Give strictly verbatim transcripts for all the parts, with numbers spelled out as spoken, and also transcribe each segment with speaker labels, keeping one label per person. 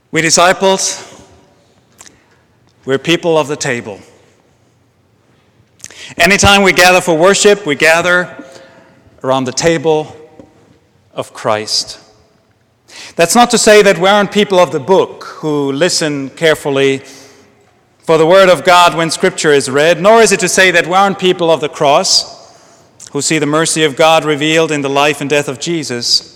Speaker 1: We disciples, we're people of the table. Anytime we gather for worship, we gather around the table of Christ. That's not to say that we aren't people of the book who listen carefully for the word of God when Scripture is read, nor is it to say that we aren't people of the cross who see the mercy of God revealed in the life and death of Jesus.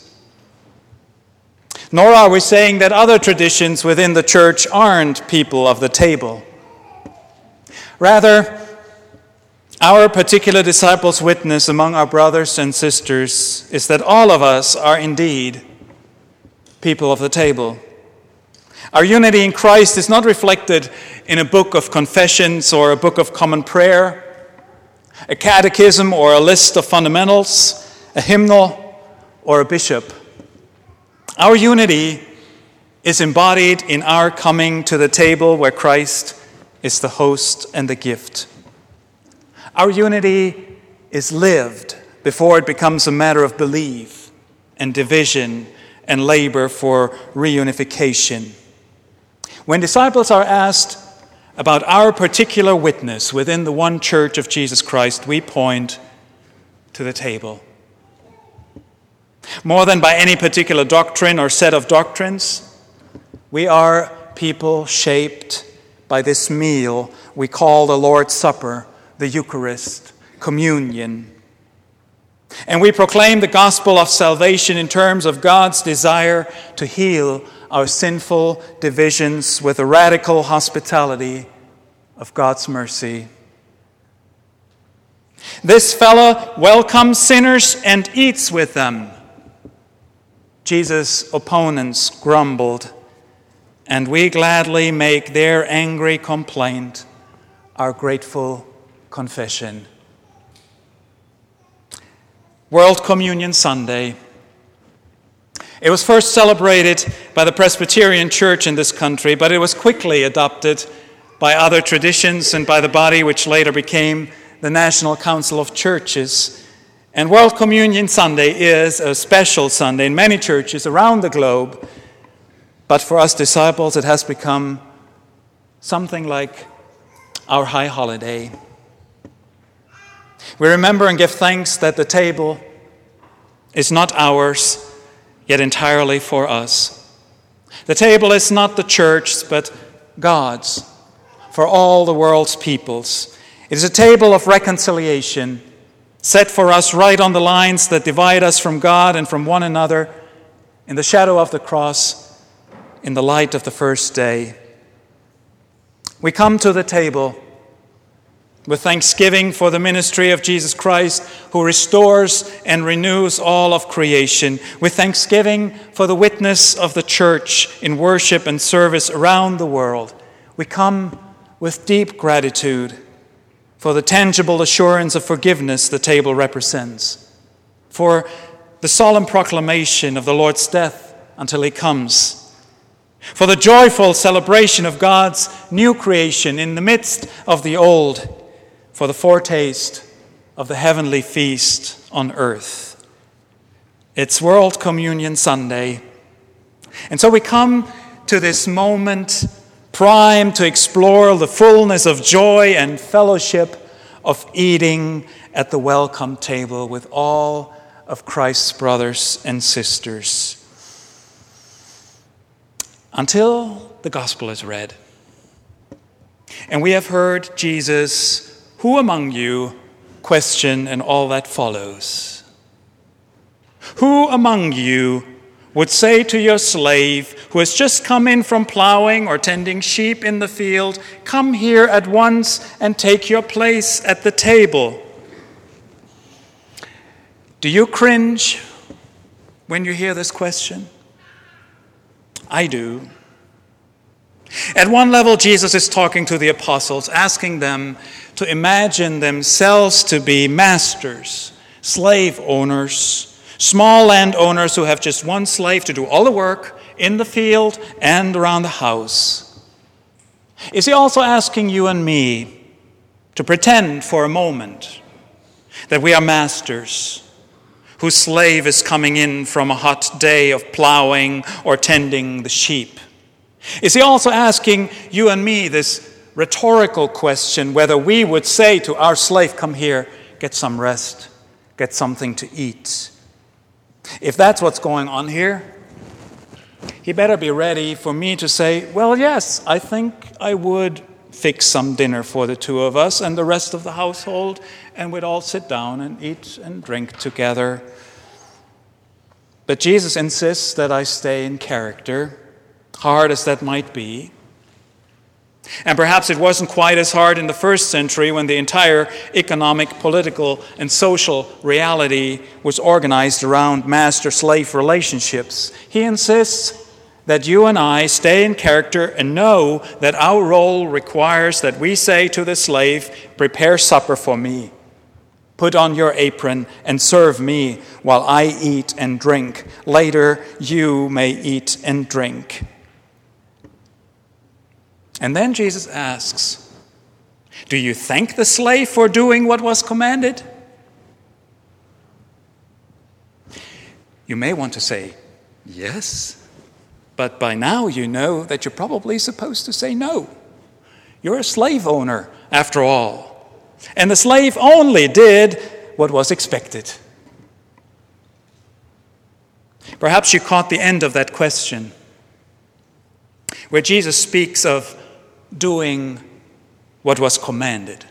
Speaker 1: Nor are we saying that other traditions within the church aren't people of the table. Rather, our particular disciples' witness among our brothers and sisters is that all of us are indeed people of the table. Our unity in Christ is not reflected in a book of confessions or a book of common prayer, a catechism or a list of fundamentals, a hymnal or a bishop. Our unity is embodied in our coming to the table where Christ is the host and the gift. Our unity is lived before it becomes a matter of belief and division and labor for reunification. When disciples are asked about our particular witness within the one church of Jesus Christ, we point to the table. More than by any particular doctrine or set of doctrines, we are people shaped by this meal we call the Lord's Supper, the Eucharist, communion. And we proclaim the gospel of salvation in terms of God's desire to heal our sinful divisions with the radical hospitality of God's mercy. This fellow welcomes sinners and eats with them. Jesus' opponents grumbled, and we gladly make their angry complaint our grateful confession. World Communion Sunday. It was first celebrated by the Presbyterian Church in this country, but it was quickly adopted by other traditions and by the body which later became the National Council of Churches. And World Communion Sunday is a special Sunday in many churches around the globe, but for us disciples it has become something like our high holiday. We remember and give thanks that the table is not ours, yet entirely for us. The table is not the church's, but God's, for all the world's peoples. It is a table of reconciliation, set for us right on the lines that divide us from God and from one another, in the shadow of the cross, in the light of the first day. We come to the table with thanksgiving for the ministry of Jesus Christ, who restores and renews all of creation, with thanksgiving for the witness of the church in worship and service around the world. We come with deep gratitude for the tangible assurance of forgiveness the table represents, for the solemn proclamation of the Lord's death until he comes, for the joyful celebration of God's new creation in the midst of the old, for the foretaste of the heavenly feast on earth. It's World Communion Sunday. And so we come to this moment primed to explore the fullness of joy and fellowship of eating at the welcome table with all of Christ's brothers and sisters. Until the gospel is read. And we have heard Jesus, "Who among you?" question and all that follows. Who among you would say to your slave who has just come in from plowing or tending sheep in the field, "Come here at once and take your place at the table"? Do you cringe when you hear this question? I do. At one level, Jesus is talking to the apostles, asking them to imagine themselves to be masters, slave owners, small landowners who have just one slave to do all the work in the field and around the house. Is he also asking you and me to pretend for a moment that we are masters whose slave is coming in from a hot day of plowing or tending the sheep? Is he also asking you and me this rhetorical question whether we would say to our slave, come here, get some rest, get something to eat? If that's what's going on here, he better be ready for me to say, well, yes, I think I would fix some dinner for the two of us and the rest of the household, and we'd all sit down and eat and drink together. But Jesus insists that I stay in character, hard as that might be. And perhaps it wasn't quite as hard in the first century when the entire economic, political, and social reality was organized around master-slave relationships. He insists that you and I stay in character and know that our role requires that we say to the slave, prepare supper for me. Put on your apron and serve me while I eat and drink. Later, you may eat and drink. And then Jesus asks, do you thank the slave for doing what was commanded? You may want to say, yes. But by now you know that you're probably supposed to say no. You're a slave owner, after all. And the slave only did what was expected. Perhaps you caught the end of that question, where Jesus speaks of doing what was commanded.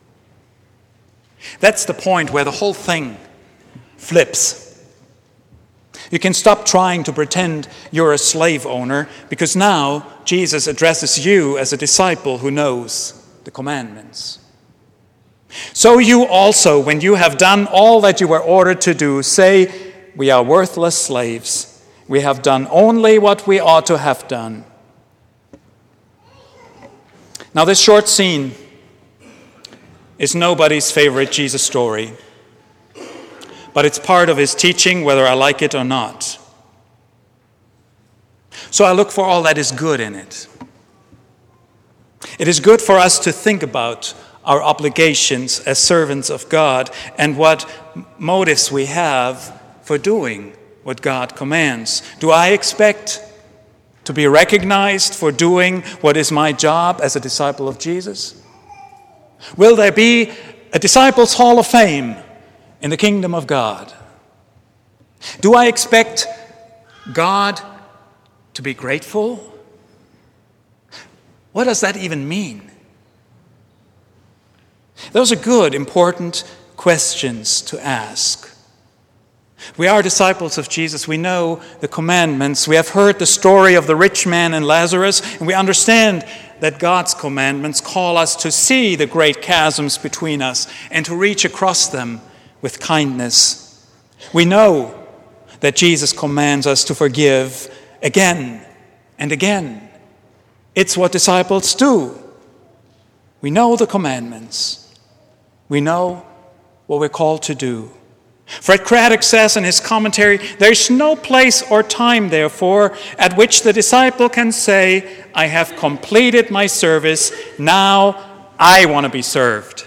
Speaker 1: That's the point where the whole thing flips. You can stop trying to pretend you're a slave owner, because now Jesus addresses you as a disciple who knows the commandments. So you also, when you have done all that you were ordered to do, say, we are worthless slaves. We have done only what we ought to have done. Now, this short scene is nobody's favorite Jesus story, but it's part of his teaching, whether I like it or not. So I look for all that is good in it. It is good for us to think about our obligations as servants of God and what motives we have for doing what God commands. Do I expect to be recognized for doing what is my job as a disciple of Jesus? Will there be a Disciples' Hall of Fame in the kingdom of God? Do I expect God to be grateful? What does that even mean? Those are good, important questions to ask. We are disciples of Jesus. We know the commandments. We have heard the story of the rich man and Lazarus, and we understand that God's commandments call us to see the great chasms between us and to reach across them with kindness. We know that Jesus commands us to forgive again and again. It's what disciples do. We know the commandments. We know what we're called to do. Fred Craddock says in his commentary, there is no place or time, therefore, at which the disciple can say, I have completed my service, now I want to be served.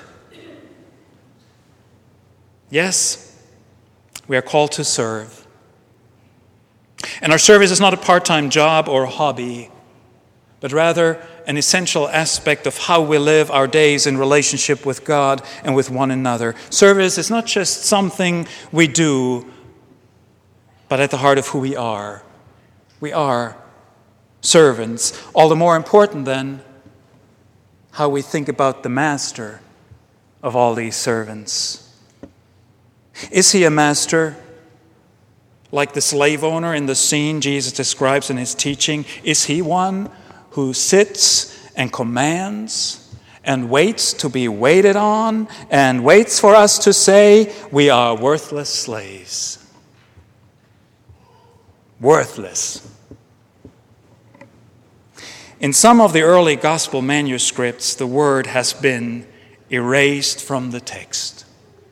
Speaker 1: Yes, we are called to serve. And our service is not a part-time job or a hobby, but rather an essential aspect of how we live our days in relationship with God and with one another. Service is not just something we do, but at the heart of who we are. We are servants. All the more important then, how we think about the master of all these servants. Is he a master like the slave owner in the scene Jesus describes in his teaching? Is he one who sits and commands and waits to be waited on and waits for us to say, we are worthless slaves? Worthless. In some of the early gospel manuscripts, the word has been erased from the text.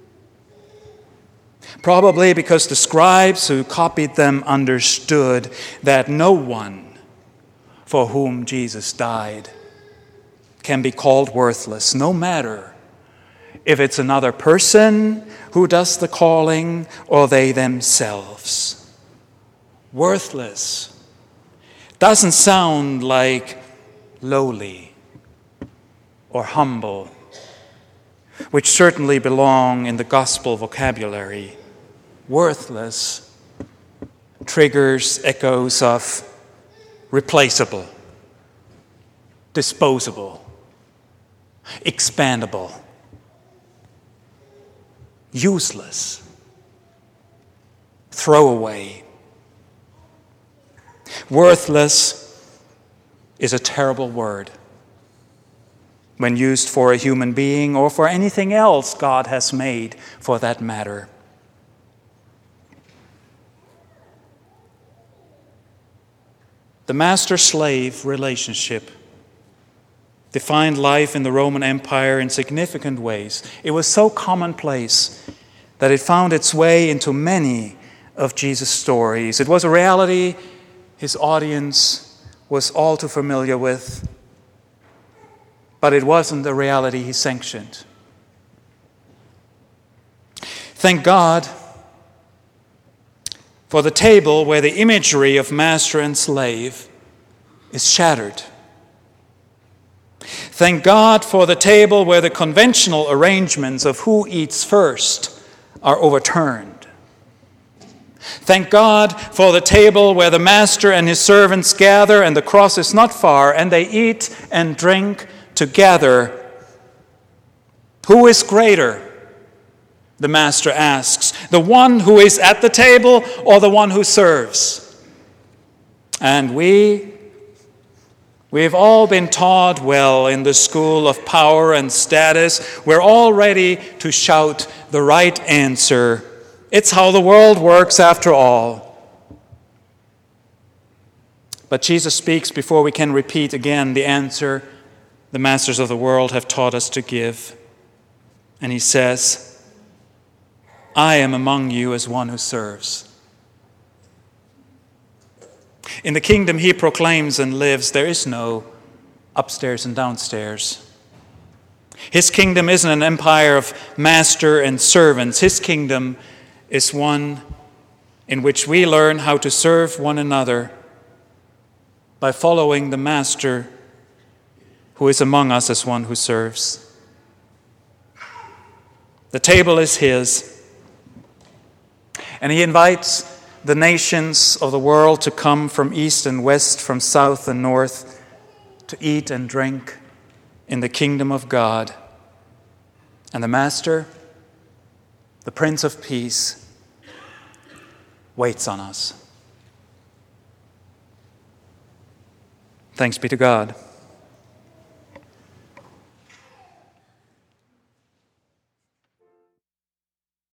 Speaker 1: Probably because the scribes who copied them understood that no one for whom Jesus died can be called worthless, no matter if it's another person who does the calling or they themselves. Worthless doesn't sound like lowly or humble, which certainly belong in the gospel vocabulary. Worthless triggers echoes of replaceable, disposable, expandable, useless, throwaway. Worthless is a terrible word when used for a human being or for anything else God has made for that matter. The master-slave relationship defined life in the Roman Empire in significant ways. It was so commonplace that it found its way into many of Jesus' stories. It was a reality his audience was all too familiar with, but it wasn't a reality he sanctioned. Thank God for the table where the imagery of master and slave is shattered. Thank God for the table where the conventional arrangements of who eats first are overturned. Thank God for the table where the master and his servants gather and the cross is not far and they eat and drink together. Who is greater? The master asks. The one who is at the table or the one who serves? And we, we've all been taught well in the school of power and status. We're all ready to shout the right answer. It's how the world works after all. But Jesus speaks before we can repeat again the answer the masters of the world have taught us to give. And he says, I am among you as one who serves. In the kingdom he proclaims and lives, there is no upstairs and downstairs. His kingdom isn't an empire of master and servants. His kingdom is one in which we learn how to serve one another by following the master who is among us as one who serves. The table is his, and he invites the nations of the world to come from east and west, from south and north, to eat and drink in the kingdom of God. And the Master, the Prince of Peace, waits on us. Thanks be to God.